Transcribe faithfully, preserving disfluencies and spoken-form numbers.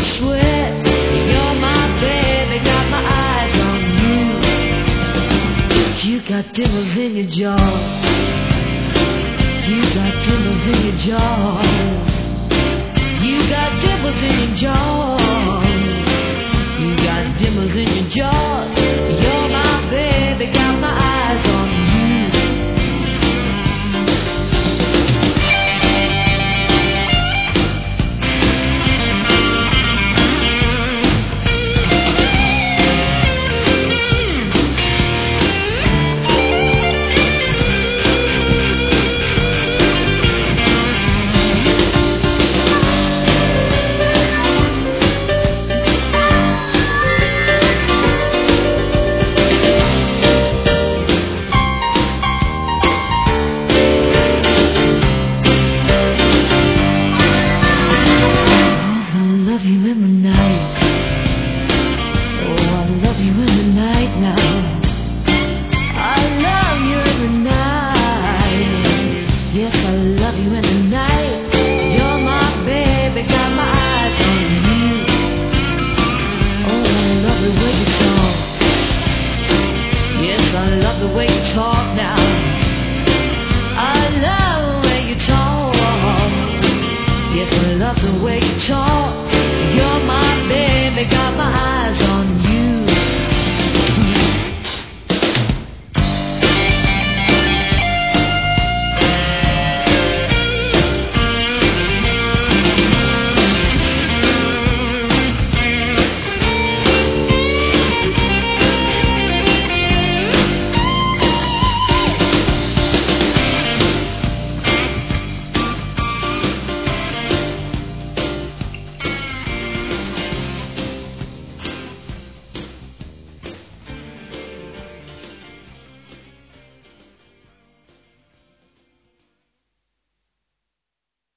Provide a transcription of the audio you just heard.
sweat. You're my baby, got my eyes on you. You got dimples in your jaw. You got dimples in your jaw. You got dimples in your jaw. You got dimples in your jaw. You're my baby, got my eyes on you. The way you talk